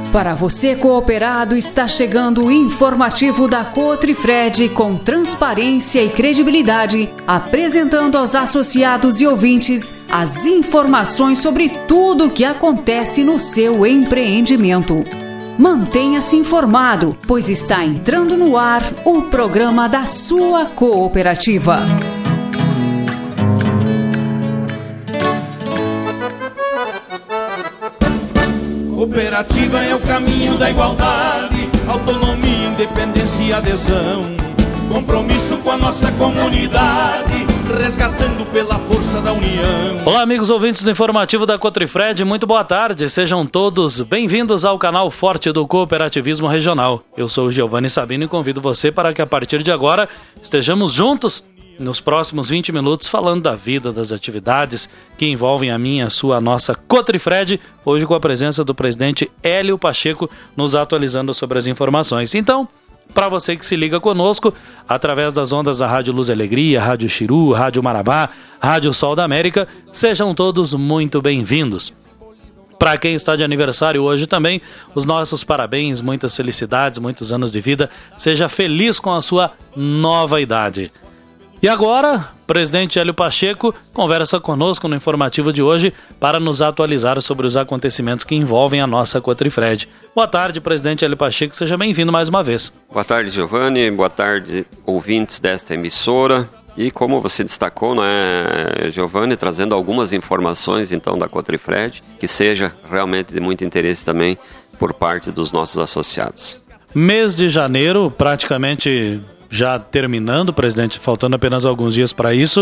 Para você cooperado, está chegando o informativo da Cotrifred com transparência e credibilidade, apresentando aos associados e ouvintes as informações sobre tudo o que acontece no seu empreendimento. Mantenha-se informado, pois está entrando no ar o programa da sua cooperativa. Cooperativa é o caminho da igualdade, autonomia, independência e adesão. Compromisso com a nossa comunidade, resgatando pela força da união. Olá, amigos ouvintes do informativo da Cotrifred, muito boa tarde. Sejam todos bem-vindos ao canal forte do cooperativismo regional. Eu sou o Giovanni Sabino e convido você para que a partir de agora estejamos juntos nos próximos 20 minutos falando da vida, das atividades que envolvem a minha, a sua, a nossa Cotrifred, hoje com a presença do presidente Hélio Pacheco nos atualizando sobre as informações. Então, para você que se liga conosco, através das ondas da Rádio Luz e Alegria, Rádio Xiru, Rádio Marabá, Rádio Sol da América, sejam todos muito bem-vindos. Para quem está de aniversário hoje também, os nossos parabéns, muitas felicidades, muitos anos de vida, seja feliz com a sua nova idade. E agora, o presidente Hélio Pacheco conversa conosco no informativo de hoje para nos atualizar sobre os acontecimentos que envolvem a nossa Cotrifred. Boa tarde, presidente Hélio Pacheco, seja bem-vindo mais uma vez. Boa tarde, Giovanni, boa tarde, ouvintes desta emissora. E como você destacou, Giovanni, trazendo algumas informações então da Cotrifred, que seja realmente de muito interesse também por parte dos nossos associados. Mês de janeiro, praticamente já terminando, presidente, faltando apenas alguns dias para isso,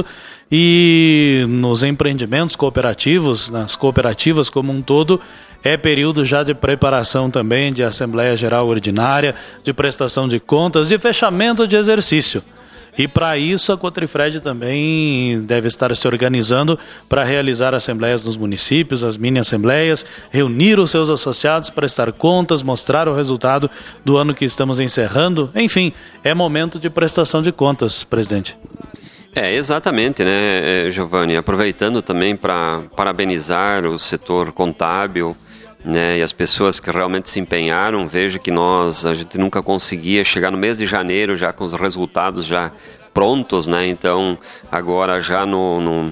e nos empreendimentos cooperativos, nas cooperativas como um todo, é período já de preparação também de Assembleia Geral Ordinária, de prestação de contas, de fechamento de exercício. E para isso a Cotrifred também deve estar se organizando para realizar assembleias nos municípios, as mini-assembleias, reunir os seus associados, prestar contas, mostrar o resultado do ano que estamos encerrando. Enfim, é momento de prestação de contas, presidente. Exatamente, Giovanni? Aproveitando também para parabenizar o setor contábil, e as pessoas que realmente se empenharam. Veja que a gente nunca conseguia chegar no mês de janeiro já com os resultados já prontos, então agora já no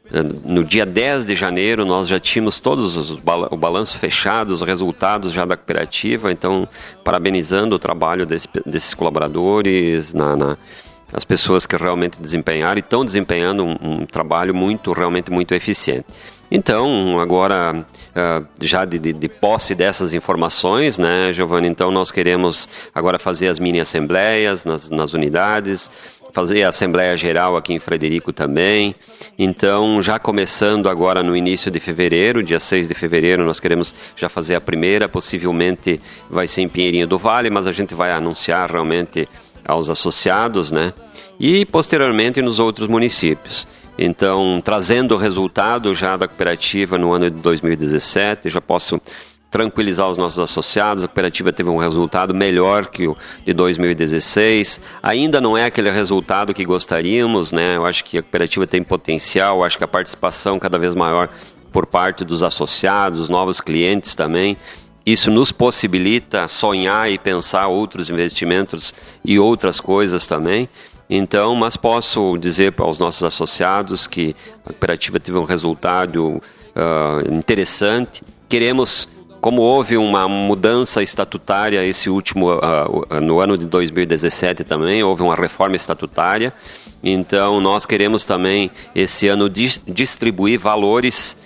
dia 10 de janeiro nós já tínhamos todos o balanço fechado, os resultados já da cooperativa, então parabenizando o trabalho desses colaboradores, as pessoas que realmente desempenharam e estão desempenhando um trabalho realmente muito eficiente. Então, agora, já de posse dessas informações, Giovanni, então nós queremos agora fazer as mini-assembleias nas unidades, fazer a Assembleia Geral aqui em Frederico também. Então, já começando agora no início de fevereiro, dia 6 de fevereiro, nós queremos já fazer a primeira, possivelmente vai ser em Pinheirinho do Vale, mas a gente vai anunciar realmente aos associados, e posteriormente nos outros municípios. Então, trazendo o resultado já da cooperativa no ano de 2017, já posso tranquilizar os nossos associados. A cooperativa teve um resultado melhor que o de 2016. Ainda não é aquele resultado que gostaríamos, Eu acho que a cooperativa tem potencial, acho que a participação cada vez maior por parte dos associados, novos clientes também. Isso nos possibilita sonhar e pensar outros investimentos e outras coisas também. Então, mas posso dizer aos nossos associados que a cooperativa teve um resultado interessante. Queremos, como houve uma mudança estatutária esse último, no ano de 2017 também, houve uma reforma estatutária. Então, nós queremos também esse ano distribuir valores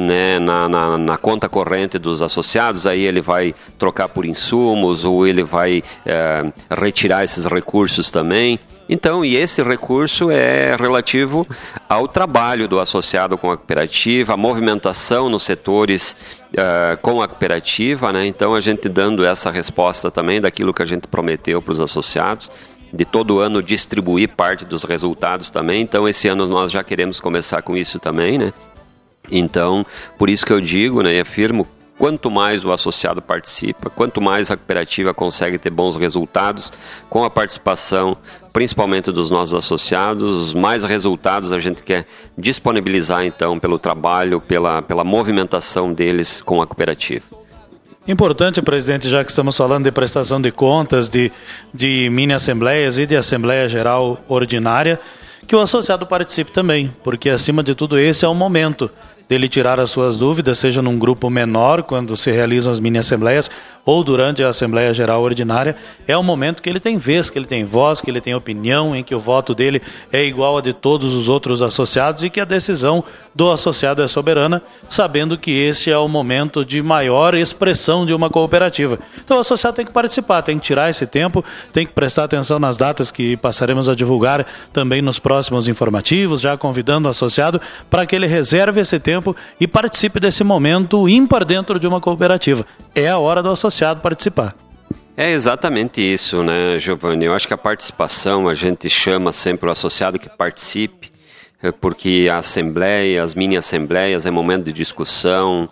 na conta corrente dos associados. Aí ele vai trocar por insumos ou ele vai retirar esses recursos também. Então, e esse recurso é relativo ao trabalho do associado com a cooperativa, a movimentação nos setores com a cooperativa, Então, a gente dando essa resposta também daquilo que a gente prometeu para os associados, de todo ano distribuir parte dos resultados também. Então, esse ano nós já queremos começar com isso também, Então, por isso que eu digo, e afirmo, quanto mais o associado participa, quanto mais a cooperativa consegue ter bons resultados com a participação, principalmente dos nossos associados, mais resultados a gente quer disponibilizar então pelo trabalho, pela movimentação deles com a cooperativa. Importante, presidente, já que estamos falando de prestação de contas, de mini-assembleias e de Assembleia Geral Ordinária, que o associado participe também, porque acima de tudo esse é o momento dele tirar as suas dúvidas, seja num grupo menor, quando se realizam as mini-assembleias, ou durante a Assembleia Geral Ordinária. É o momento que ele tem vez, que ele tem voz, que ele tem opinião, em que o voto dele é igual a de todos os outros associados e que a decisão do associado é soberana, sabendo que este é o momento de maior expressão de uma cooperativa. Então o associado tem que participar, tem que tirar esse tempo, tem que prestar atenção nas datas que passaremos a divulgar também nos próximos informativos, já convidando o associado para que ele reserve esse tempo e participe desse momento ímpar dentro de uma cooperativa. É a hora do associado participar. É exatamente isso, né, Giovanni? Eu acho que a participação, a gente chama sempre o associado que participe, porque a assembleia, as mini-assembleias é momento de discussão,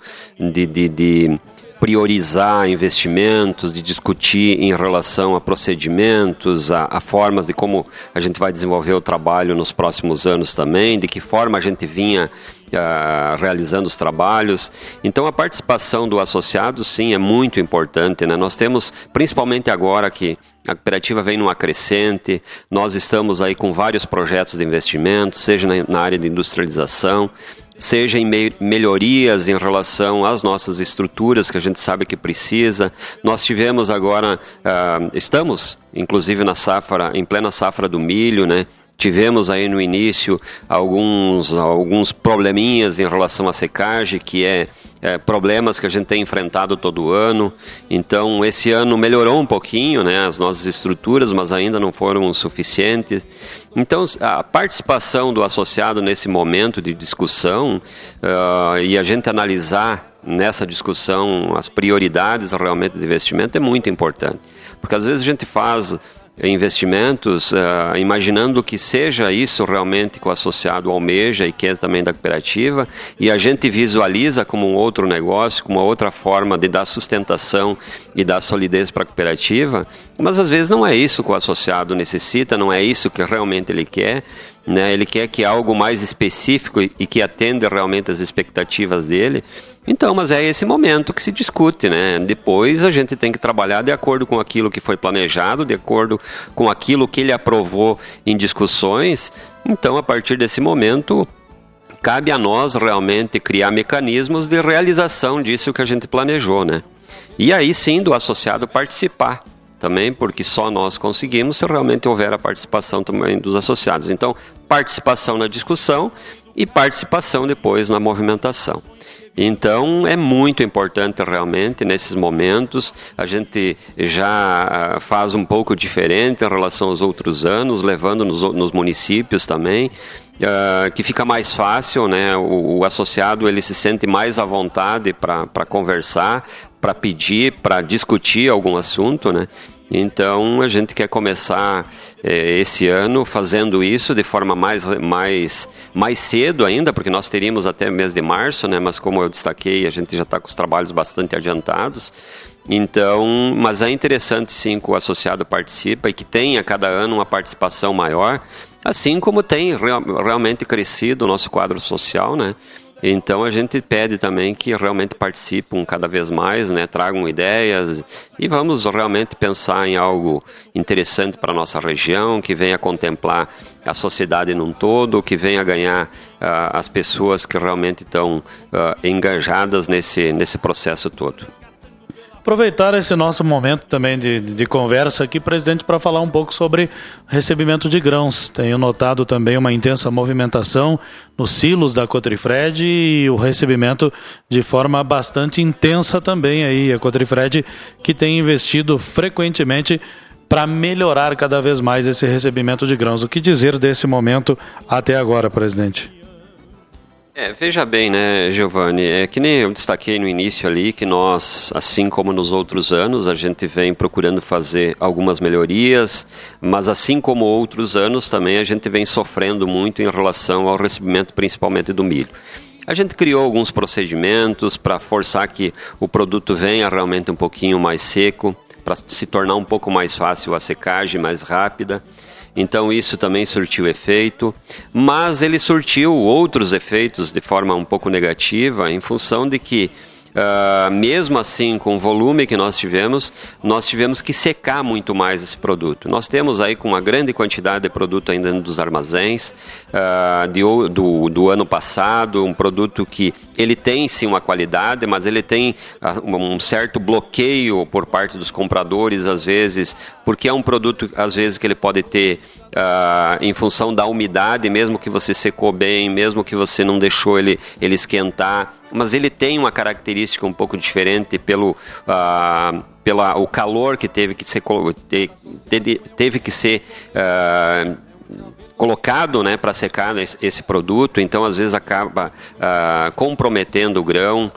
de priorizar investimentos, de discutir em relação a procedimentos, a formas de como a gente vai desenvolver o trabalho nos próximos anos também, de que forma a gente vinha realizando os trabalhos. Então a participação do associado sim é muito importante, né? Nós temos, principalmente agora que a cooperativa vem numa crescente, nós estamos aí com vários projetos de investimento, seja na área de industrialização, seja em melhorias em relação às nossas estruturas que a gente sabe que precisa. Nós tivemos agora, estamos inclusive em plena safra do milho, né? Tivemos aí no início alguns probleminhas em relação à secagem, que é problemas que a gente tem enfrentado todo ano. Então, esse ano melhorou um pouquinho, né, as nossas estruturas, mas ainda não foram suficientes. Então, a participação do associado nesse momento de discussão e a gente analisar nessa discussão as prioridades realmente de investimento é muito importante. Porque às vezes a gente faz investimentos, imaginando que seja isso realmente que o associado almeja e quer também da cooperativa, e a gente visualiza como um outro negócio, como uma outra forma de dar sustentação e dar solidez para a cooperativa, mas às vezes não é isso que o associado necessita, não é isso que realmente ele quer, né? Ele quer que algo mais específico e que atenda realmente as expectativas dele. Então, mas é esse momento que se discute, né? Depois a gente tem que trabalhar de acordo com aquilo que foi planejado, de acordo com aquilo que ele aprovou em discussões. Então, a partir desse momento, cabe a nós realmente criar mecanismos de realização disso que a gente planejou, né? E aí sim, do associado participar também, porque só nós conseguimos se realmente houver a participação também dos associados. Então, participação na discussão e participação depois na movimentação. Então, é muito importante realmente nesses momentos, a gente já faz um pouco diferente em relação aos outros anos, levando nos municípios também, que fica mais fácil, né? O associado ele se sente mais à vontade para conversar, para pedir, para discutir algum assunto, né? Então, a gente quer começar esse ano fazendo isso de forma mais cedo ainda, porque nós teríamos até mês de março, né? Mas como eu destaquei, a gente já está com os trabalhos bastante adiantados. Então, mas é interessante sim que o associado participa e que tenha cada ano uma participação maior, assim como tem realmente crescido o nosso quadro social, né? Então a gente pede também que realmente participem cada vez mais, né? Tragam ideias e vamos realmente pensar em algo interessante para a nossa região, que venha contemplar a sociedade num todo, que venha ganhar as pessoas que realmente estão engajadas nesse processo todo. Aproveitar esse nosso momento também de conversa aqui, presidente, para falar um pouco sobre recebimento de grãos. Tenho notado também uma intensa movimentação nos silos da Cotrifred e o recebimento de forma bastante intensa também aí. A Cotrifred que tem investido frequentemente para melhorar cada vez mais esse recebimento de grãos. O que dizer desse momento até agora, presidente? Veja bem, né, Giovanni, é que nem eu destaquei no início ali que nós, assim como nos outros anos, a gente vem procurando fazer algumas melhorias, mas assim como outros anos também a gente vem sofrendo muito em relação ao recebimento principalmente do milho. A gente criou alguns procedimentos para forçar que o produto venha realmente um pouquinho mais seco, para se tornar um pouco mais fácil a secagem, mais rápida. Então isso também surtiu efeito, mas ele surtiu outros efeitos de forma um pouco negativa em função de que mesmo assim, com o volume que nós tivemos que secar muito mais esse produto. Nós temos aí com uma grande quantidade de produto ainda dos armazéns do ano passado, um produto que ele tem sim uma qualidade, mas ele tem um certo bloqueio por parte dos compradores, às vezes, porque é um produto, às vezes, que ele pode ter em função da umidade, mesmo que você secou bem, mesmo que você não deixou ele esquentar, mas ele tem uma característica um pouco diferente pelo o calor que teve que ser colocado, né, para secar esse produto, então às vezes acaba comprometendo o grão.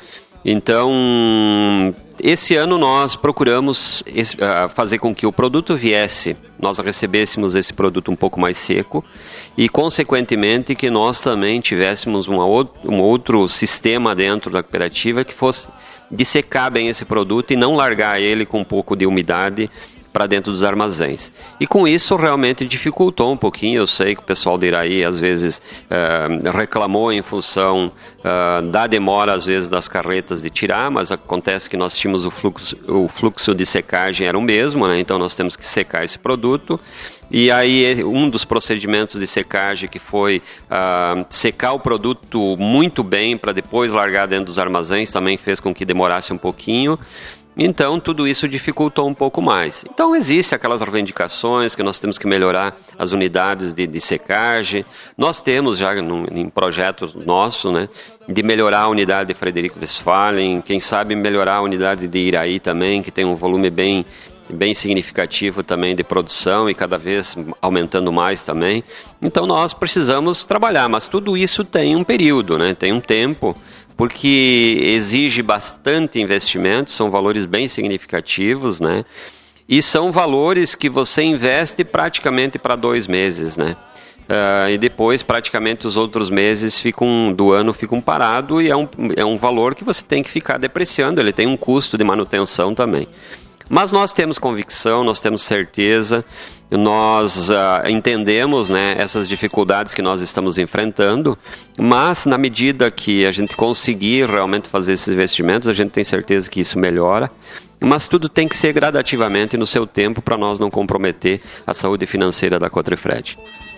Então, esse ano nós procuramos fazer com que o produto nós recebêssemos esse produto um pouco mais seco e, consequentemente, que nós também tivéssemos um outro sistema dentro da cooperativa que fosse de secar bem esse produto e não largar ele com um pouco de umidade para dentro dos armazéns. E com isso realmente dificultou um pouquinho. Eu sei que o pessoal de Iraí às vezes reclamou em função da demora às vezes das carretas de tirar, mas acontece que nós tínhamos o fluxo de secagem era o mesmo, né? Então nós temos que secar esse produto. E aí um dos procedimentos de secagem que foi secar o produto muito bem para depois largar dentro dos armazéns também fez com que demorasse um pouquinho. Então, tudo isso dificultou um pouco mais. Então, existem aquelas reivindicações que nós temos que melhorar as unidades de secagem. Nós temos já em projeto nosso, né, de melhorar a unidade de Frederico Westphalen, quem sabe melhorar a unidade de Iraí também, que tem um volume bem significativo também de produção e cada vez aumentando mais também. Então, nós precisamos trabalhar, mas tudo isso tem um período, né, tem um tempo, porque exige bastante investimento, são valores bem significativos, né? E são valores que você investe praticamente para 2 meses, né? E depois praticamente os outros meses do ano ficam parados e é um valor que você tem que ficar depreciando, ele tem um custo de manutenção também. Mas nós temos convicção, nós temos certeza, nós entendemos, né, essas dificuldades que nós estamos enfrentando, mas na medida que a gente conseguir realmente fazer esses investimentos, a gente tem certeza que isso melhora, mas tudo tem que ser gradativamente no seu tempo para nós não comprometer a saúde financeira da Cotrifred.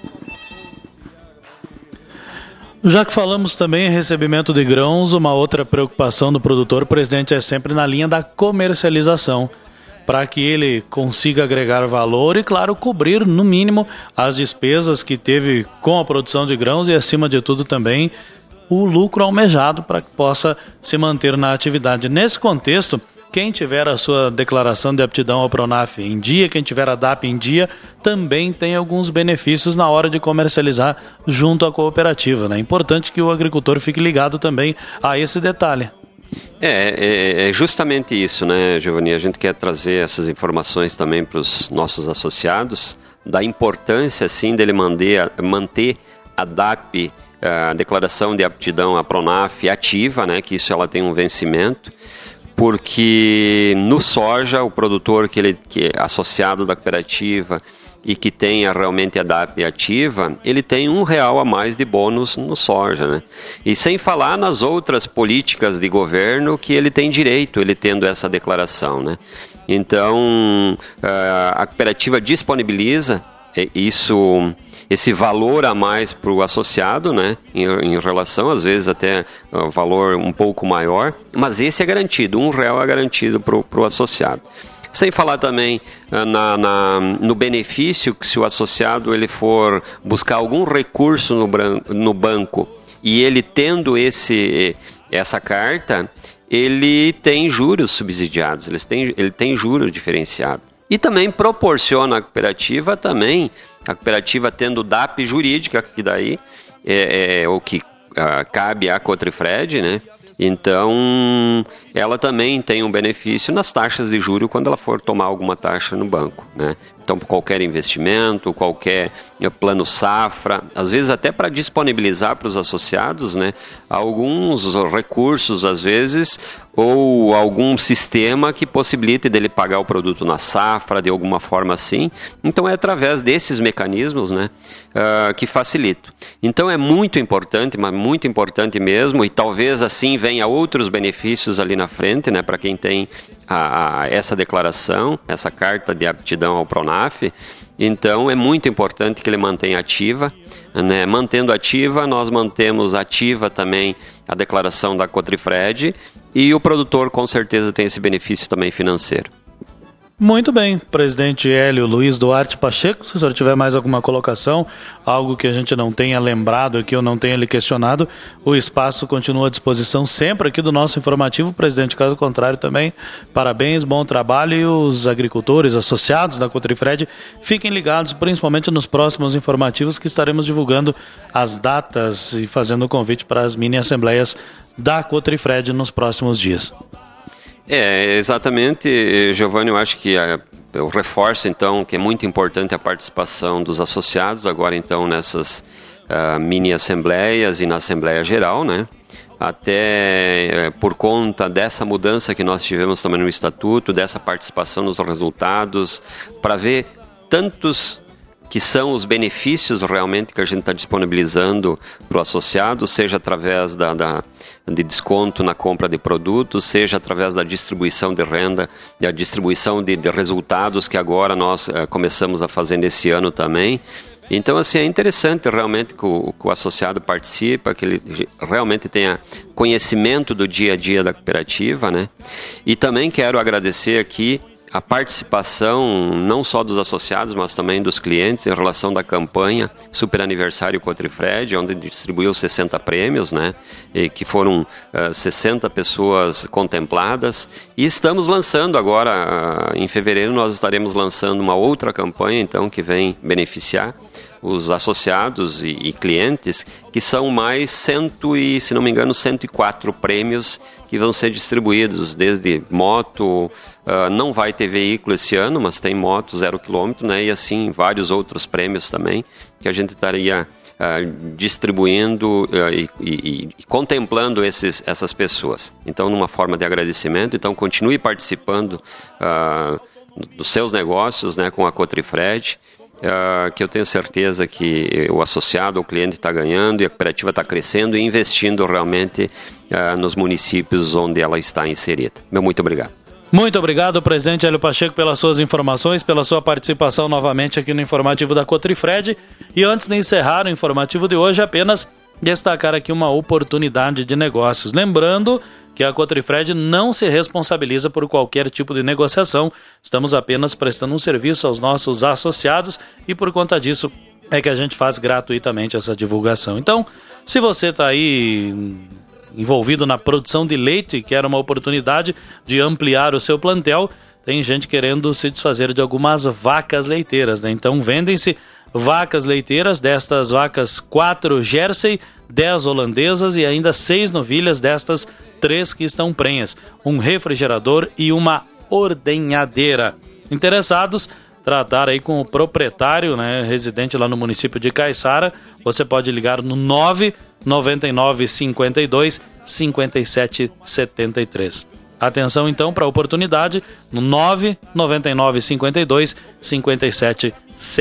Já que falamos também em recebimento de grãos, uma outra preocupação do produtor, presidente, é sempre na linha da comercialização, para que ele consiga agregar valor e, claro, cobrir, no mínimo, as despesas que teve com a produção de grãos e, acima de tudo, também o lucro almejado para que possa se manter na atividade. Nesse contexto, quem tiver a sua declaração de aptidão ao Pronaf em dia, quem tiver a DAP em dia, também tem alguns benefícios na hora de comercializar junto à cooperativa, né? É importante que o agricultor fique ligado também a esse detalhe. É justamente isso, né, Giovanni? A gente quer trazer essas informações também para os nossos associados, da importância, sim, dele manter a DAP, a declaração de aptidão à Pronaf ativa, né, que isso ela tem um vencimento, porque no soja, o produtor que é associado da cooperativa e que tenha realmente a DAP ativa, ele tem R$1 a mais de bônus no soja, né? E sem falar nas outras políticas de governo que ele tem direito, ele tendo essa declaração, né? Então, a cooperativa disponibiliza esse valor a mais para o associado, né? Em relação, às vezes, até valor um pouco maior, mas esse é garantido, R$1 é garantido para o associado. Sem falar também no benefício que se o associado ele for buscar algum recurso no banco e ele tendo essa carta, ele tem juros subsidiados, ele tem juros diferenciados. E também proporciona à cooperativa a cooperativa tendo DAP jurídica, que daí é o que cabe à Cotrifred, né? Então, ela também tem um benefício nas taxas de juros quando ela for tomar alguma taxa no banco, né? Então, qualquer investimento, qualquer plano safra, às vezes até para disponibilizar para os associados, né, alguns recursos, às vezes, ou algum sistema que possibilite dele pagar o produto na safra, de alguma forma assim. Então, é através desses mecanismos, né, que facilitam. Então, é muito importante, mas muito importante mesmo, e talvez assim venha outros benefícios ali na frente, né, para quem tem essa declaração, essa carta de aptidão ao PRONAF. Então, é muito importante que ele mantenha ativa, né? Mantendo ativa, nós mantemos ativa também a declaração da Cotrifred, e o produtor com certeza tem esse benefício também financeiro. Muito bem, presidente Hélio Luiz Duarte Pacheco, se o senhor tiver mais alguma colocação, algo que a gente não tenha lembrado aqui ou não tenha lhe questionado, o espaço continua à disposição sempre aqui do nosso informativo, presidente. Caso contrário também, parabéns, bom trabalho, e os agricultores associados da Cotrifred fiquem ligados, principalmente nos próximos informativos, que estaremos divulgando as datas e fazendo o convite para as mini assembleias da Cotrifred nos próximos dias. Exatamente, Giovanni, eu acho que eu reforço então que é muito importante a participação dos associados agora então nessas mini assembleias e na Assembleia Geral, né? Até por conta dessa mudança que nós tivemos também no Estatuto, dessa participação nos resultados, para ver tantos que são os benefícios realmente que a gente está disponibilizando para o associado, seja através de desconto na compra de produtos, seja através da distribuição de renda, da distribuição de resultados que agora nós começamos a fazer nesse ano também. Então, assim, é interessante realmente que o associado participa, que ele realmente tenha conhecimento do dia a dia da cooperativa, né? E também quero agradecer aqui a participação não só dos associados, mas também dos clientes em relação da campanha Super Aniversário Cotrifred, onde distribuiu 60 prêmios, né? E que foram 60 pessoas contempladas. E estamos lançando agora, em fevereiro, nós estaremos lançando uma outra campanha, então, que vem beneficiar os associados e clientes, que são mais 104 prêmios que vão ser distribuídos, desde moto, não vai ter veículo esse ano, mas tem moto 0 km, né? E assim vários outros prêmios também, que a gente estaria distribuindo e contemplando essas pessoas. Então, numa forma de agradecimento, então continue participando dos seus negócios, né, com a Cotrifred, que eu tenho certeza que o associado, o cliente está ganhando e a cooperativa está crescendo e investindo realmente nos municípios onde ela está inserida. Muito obrigado. Muito obrigado, presidente Hélio Pacheco, pelas suas informações, pela sua participação novamente aqui no informativo da Cotrifred. E antes de encerrar o informativo de hoje, apenas destacar aqui uma oportunidade de negócios. Lembrando que a Cotrifred não se responsabiliza por qualquer tipo de negociação. Estamos apenas prestando um serviço aos nossos associados e por conta disso é que a gente faz gratuitamente essa divulgação. Então, se você está aí envolvido na produção de leite e quer uma oportunidade de ampliar o seu plantel, tem gente querendo se desfazer de algumas vacas leiteiras, né? Então, vendem-se vacas leiteiras, destas vacas 4 Jersey, 10 holandesas e ainda 6 novilhas, destas 3 que estão prenhas, um refrigerador e uma ordenhadeira. Interessados, tratar aí com o proprietário, né, residente lá no município de Caiçara, você pode ligar no 999 52 57 73. Atenção então para a oportunidade no 999 52 57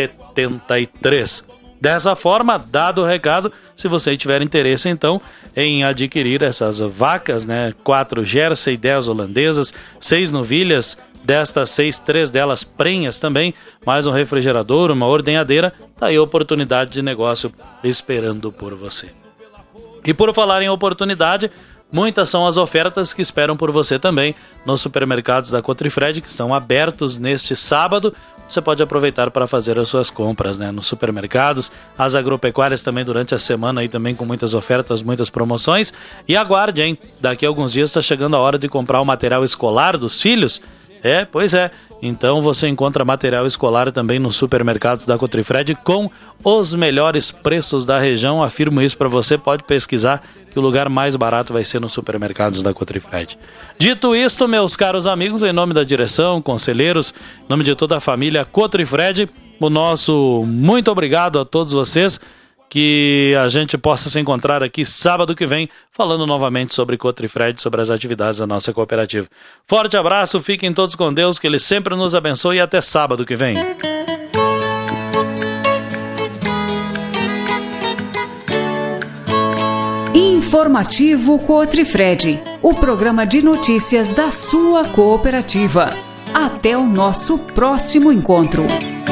73. Dessa forma, dado o recado, se você tiver interesse então em adquirir essas vacas, né, 4 Jersey, 10 holandesas, 6 novilhas, destas 6, 3 delas prenhas também, mais um refrigerador, uma ordenhadeira, tá aí a oportunidade de negócio esperando por você. E por falar em oportunidade, muitas são as ofertas que esperam por você também nos supermercados da Cotrifred, que estão abertos neste sábado. Você pode aproveitar para fazer as suas compras, né, nos supermercados, as agropecuárias também durante a semana aí também com muitas ofertas, muitas promoções. E aguarde, hein? Daqui a alguns dias está chegando a hora de comprar o material escolar dos filhos. Pois é. Então você encontra material escolar também nos supermercados da Cotrifred com os melhores preços da região. Afirmo isso para você, pode pesquisar que o lugar mais barato vai ser nos supermercados da Cotrifred. Dito isto, meus caros amigos, em nome da direção, conselheiros, em nome de toda a família Cotrifred, o nosso muito obrigado a todos vocês. Que a gente possa se encontrar aqui sábado que vem, falando novamente sobre Cotrifred, sobre as atividades da nossa cooperativa. Forte abraço, fiquem todos com Deus, que Ele sempre nos abençoe e até sábado que vem. Informativo Cotrifred, o programa de notícias da sua cooperativa. Até o nosso próximo encontro.